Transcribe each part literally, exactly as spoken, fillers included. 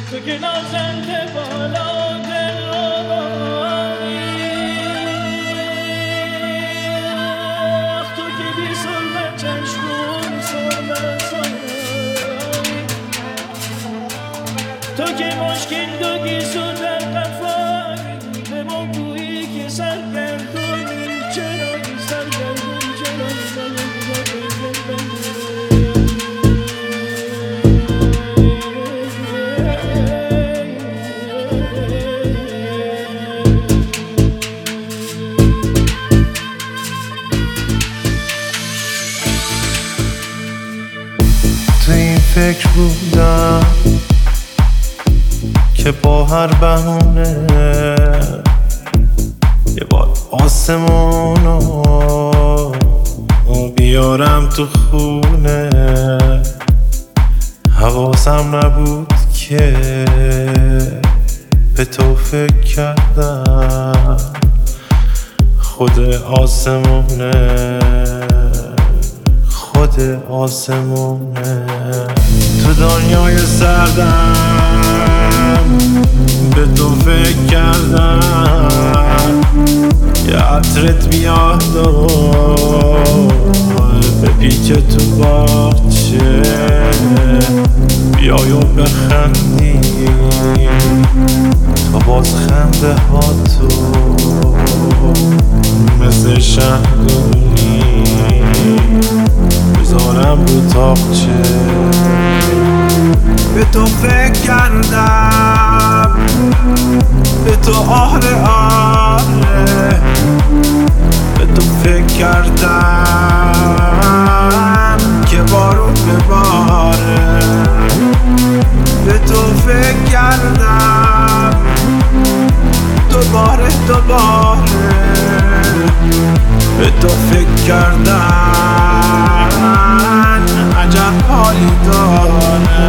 تو که نازنده بالا دلایی، تو که بی سرمه چشمون سرمه سرمه، تو که مشکل دو گیسو در قفایی، به ما گویی که سرگردونی چرا سرگردون چرا سرگردون. تو این فکر بودم که با هر بهونه یه بار آسمونو بیارم تو خونه. حواسم نبود که به تو فکر کردم خود آسمونه، خود آسمونه. تو دنیای سردم به تو فکر کردم، یه عطرت بیاد و بپیچه تو باغچه، بیای و بخندی تا باز خنده ها تو مثل شهدونی بذارم رو تاقچه. به تو فکر کردم، به تو آره آره، به تو فکر کردم که بارون بباره. به تو فکر کردم دوباره دوباره، به تو فکر کردن عجب حالی داره.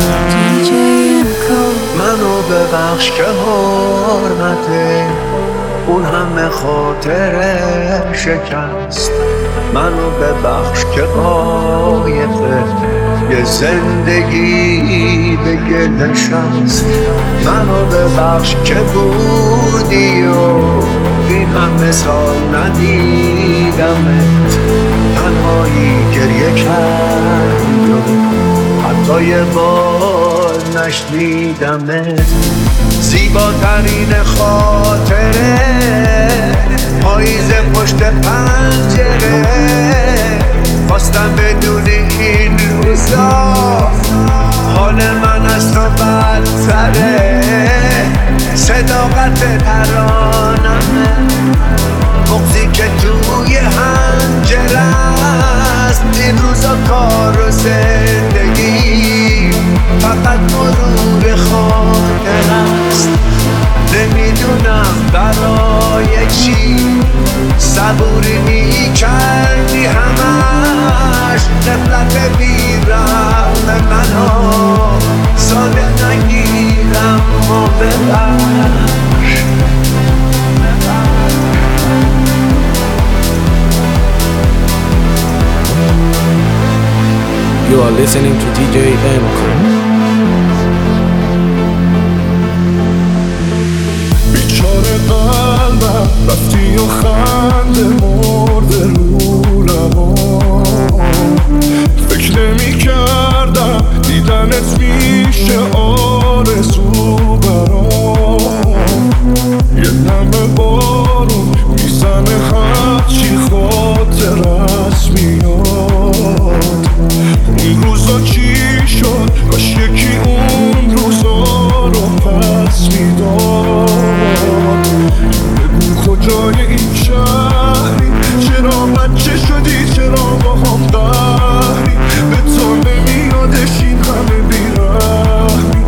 منو ببخش که حرمته اون همه خاطره شکست، منو ببخش که قایقه یه زندگی به گل نشست، منو ببخش که بودی و این همه سال ندیدمت، تنهایی گریه کردی و حتی یه بار نشنیدمت. زیباترین خاطره پاییز پشت پنجره، خواستم بدونی این روزا حال من از تو بدتره. صداقت ترانمه بغضی که توی حنجره است، این روزا کار و زندگی فقط مرور خاطر است. نمیدونم برای چی صبوری میکردی همش، نفلت بیرم منو ساده نگیرم و ببخش. You are listening to دی جی Emco. بیچاره قلبم رفتی و خنده مرده رو لبام، فکر نمی کردم دیدنت میشه آرزو برام. یه نمه بارون میزنه هرچی خاطرت میاد. اون روزا چی شد؟ کاش یکی اون روزا رو پس میداد. بگو کجای این شهری، چرا بچه شدی، چرا با هم قهری، به تو نمیادش این همه بیرحمی.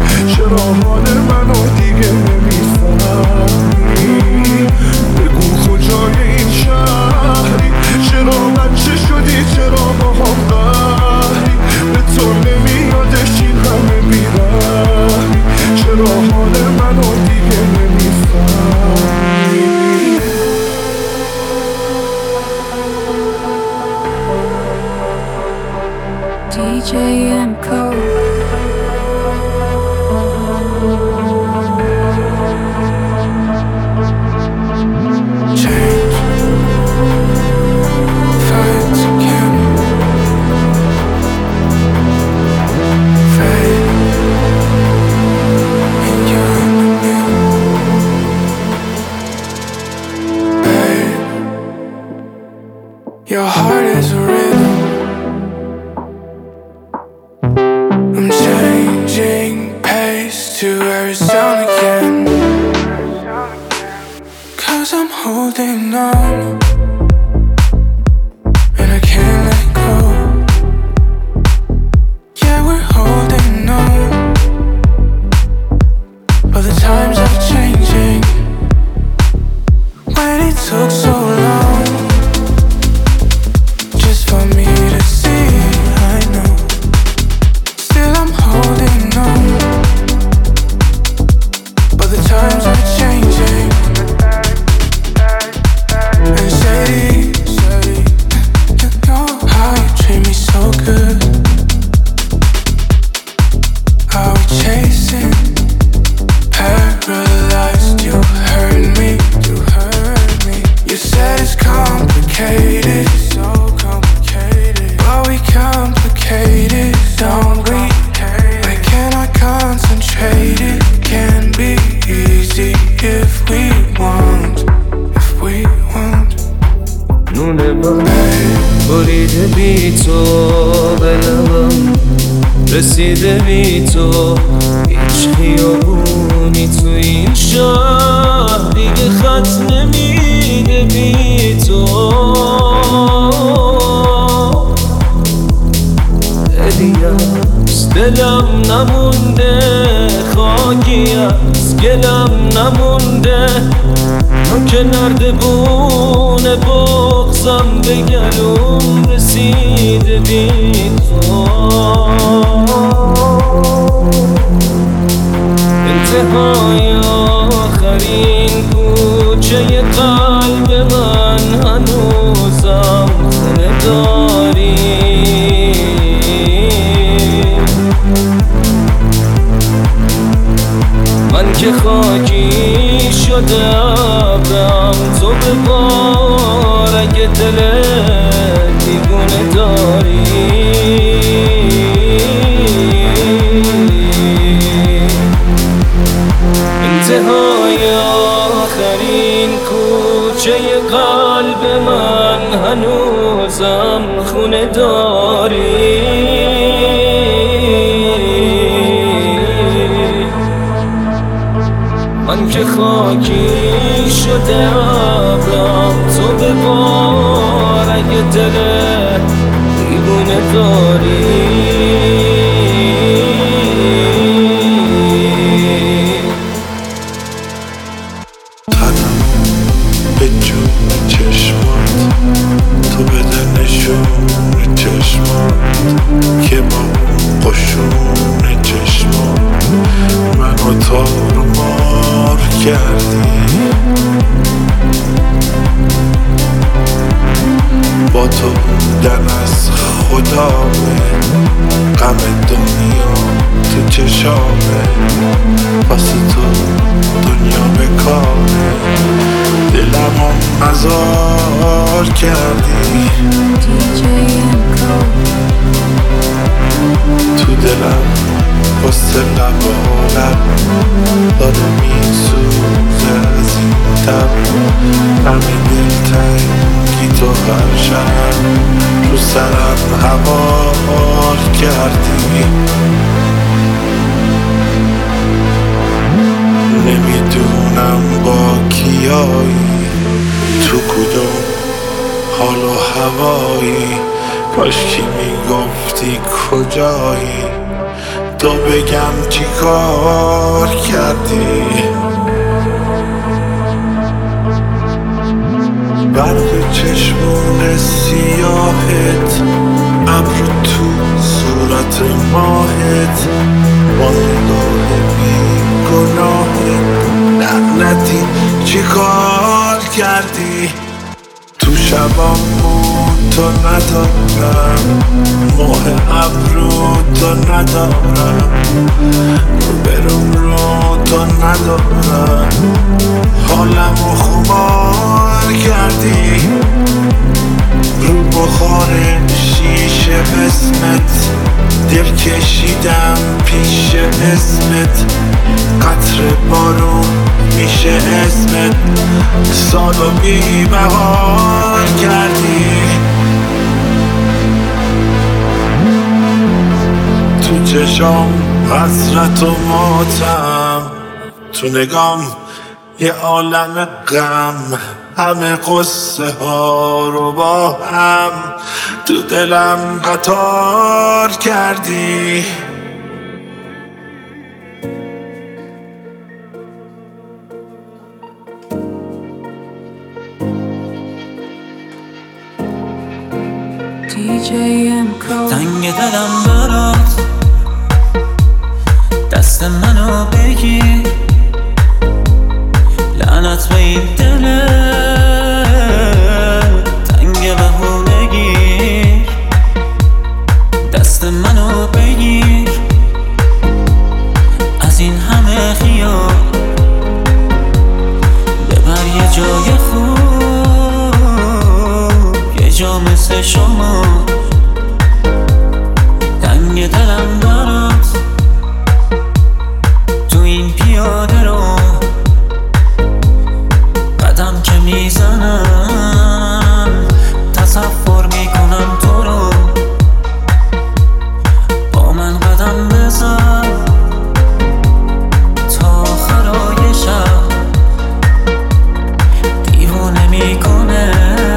holding on, and I can't let go. Yeah, we're holding on, but the times are changing. When it took so long just for me to see, I know. Still I'm holding on, but the times are changing. And Sadie, Sadie, you know how you treat me so good. Are we chasing? Paralyzed, you hurt me, you hurt me. You said it's complicated, so complicated. But we complicate it, don't we? Why can't I concentrate? It can be easy if we want, if we want. نونه باره بریده بی تو به لبم رسیده بی تو هیچ خیابونی تو این شهر دیگه خط نمیده بی تو دلی از دلم نمونده خاکی از گلم نمونده من که نردبون بغزم به گلوم رسیده بی تو انتهای آخرین کوچه قلب من هنوزم خونه داری من که خاکی شده ابرم تو ببار اگه دل دیوونه داری انتهای آخرین کوچه قلب من هنوزم خونه داری من که خاکی شده ابرم تو ببار اگه دل دیوونه داری قدم به جون چشمات تو بده نشون چشمات که با اون قشون چشمات منو تارو مار کردی با تو بودن از خدامه غم دنیا تو چشامه واسه تو دنیا بکامه دلمو مزار کردی تو دلم واسه لبالم داره میسوزه از این تب همین دلتنگی تو هر شب رو سرم هوار کردی نمیدونم با کیایی تو کدوم حال و هوایی کاشکی میگفتی کجایی تو بگم چی کار کردی برق چشمون سیاهت ابر تو صورت ماهت با نگاه بی گناهت لعنتی چی کار کردی تو شبام تو ندارم ماه ابرو تو ندارم رو برم رو تو ندارم حالم رو خمار کردی رو بخار شیشه اسمت دل کشیدم پیش اسمت قطر بارون میشه اسمت سالو بی بهار کردی تو چشام حسرت و ماتم تو نگام یه عالم غم، همه قصه ها رو با هم تو دلم قطار کردی. تنگ دلم برات دست منو بگیر، لعنت به این دل تنگ بهونگیر. دست منو بگیر از این همه خیال، ببر یه جای خوب، یه جا مثل شما. تنگ دلم برات تو این پیاده رو قدم که میزنم تصور میکنم تو رو. با من قدم بزن تا آخرای شب، دیوانه میکنه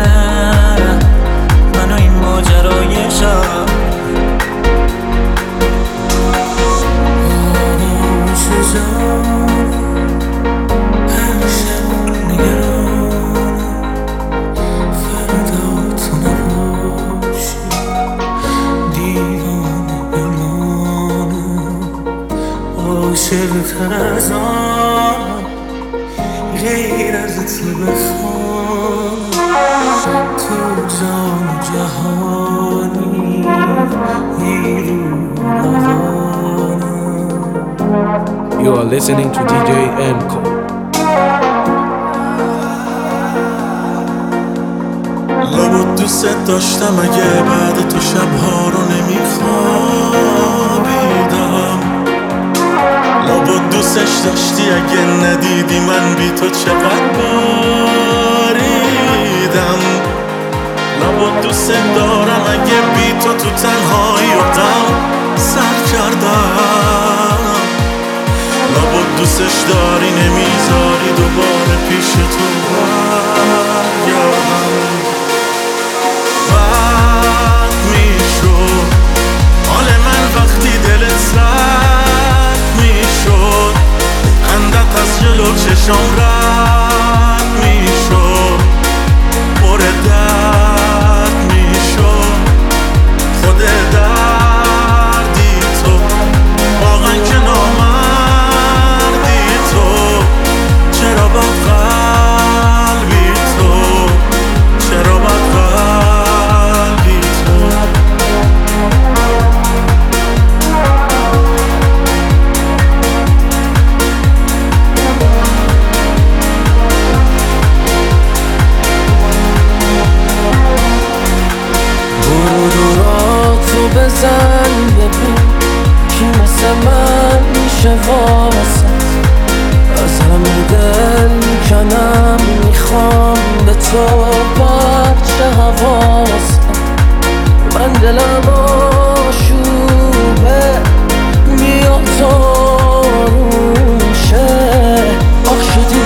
منو این ماجرای شب. عاشق‌تر از آن غیر از تو بخوام، تو جان جهانی نیرو روانم. You are listening to دی جی Emco. لابد دوست داشتم اگه بعد تو شبها رو نمیخوابیدم. لابد دوستش داشتی اگه ندیدی من بی تو چقدر باریدم. لابد دوست دارم اگه بی تو تو تنهایی و غم سر کردم. لابد دوستش داری نمیذاری دوباره پیش تو برگردم. بد میشد حال من وقتی دلت سرد میشد، خندت از جلو چشام رد میشد، پر درد میشد. خود دردی تو واقعا که نامردی تو، چرا بد قلبی تو، چرا بد قلبی تو. برو دوراتو بزن ببین کی مثل من میشه واسط. از همه دل میکنم میخوام به تو بچه حواست. من دلم آشوبه بیا تو روشه، آخ شدی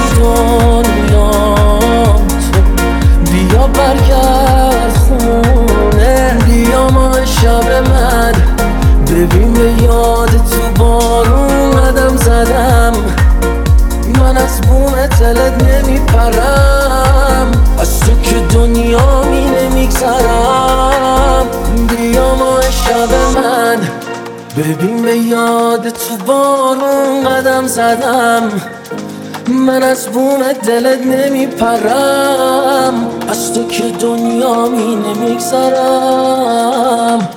دنیام تو، بیا برگرد خونه. بیا ما شب من ببین به یاد تو بارون قدم زدم. من از بوم دلت نمیپرم، از تو که دنیا می نمیگذرم. بیا ما شب من ببین به یاد تو بارون قدم زدم. من از بوم دلت نمیپرم، از تو که دنیا می نمیگذرم.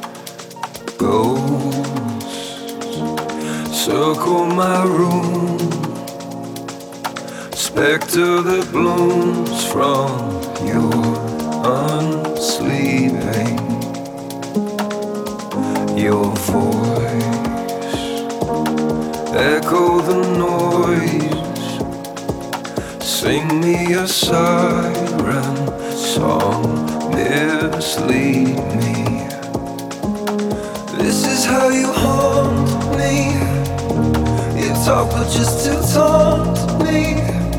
Circle my room, specter that blooms from your unsleeping. Your voice echo the noise, sing me a siren song, mislead me. This is how you haunt me. You talk but just to taunt me.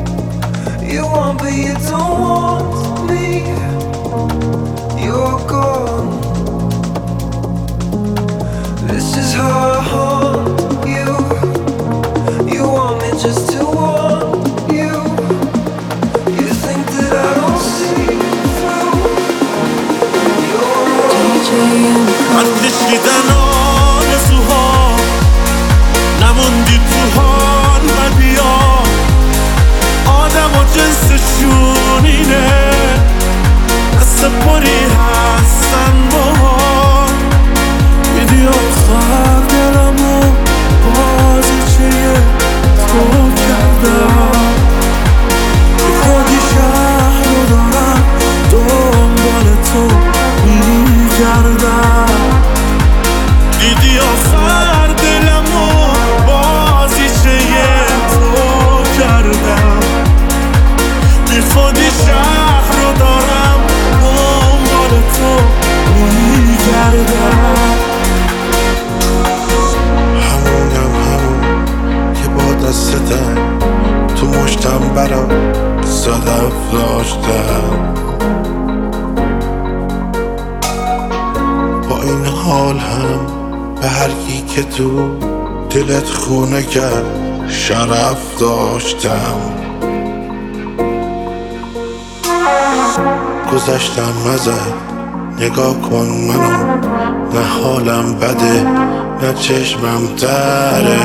شرف داشتم. با این حال هم به هر کی که تو دلت خونه کرد شرف داشتم. گذشتم ازت نگاه کن منو، نه حالم بده نه چشمم تره.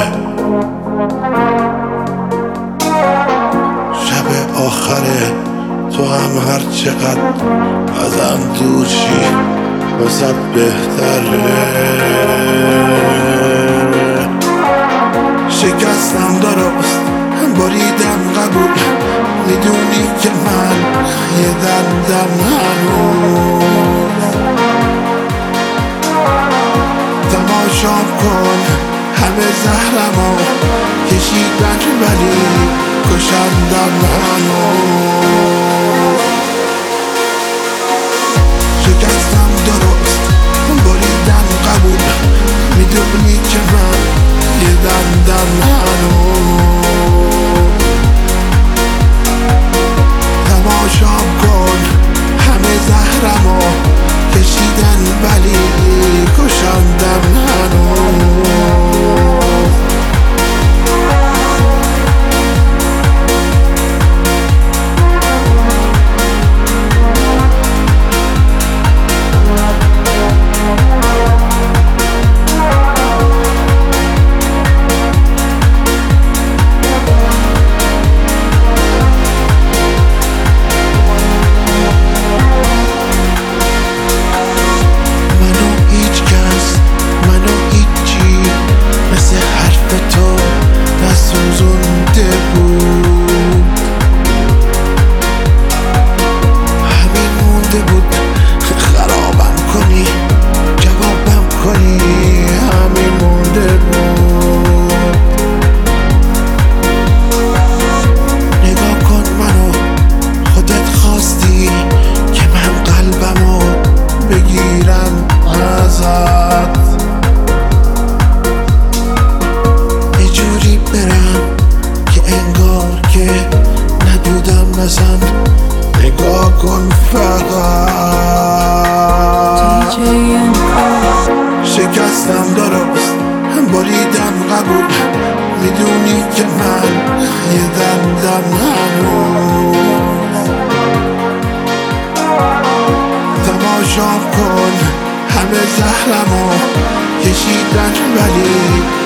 شب آخره تو هم هر چقدر ازم دور شی واسه بهتره. شکستم درست بریدم قبول، میدونی که من یه دردم هنوز. تماشام کن همه زهرمو کشیدن ولی کشندم هنوز. شکستم درست بریدم قبول، میدونی که من یه دردم هنوز. تماشام کن همه زهرمو کشیدن ولی کشندم هنوز. نگاه کن فقط. شکستم درست بریدم قبول، میدونی که من یه دردم هنوز. تماشام کن همه زهرمو کشیدن ولی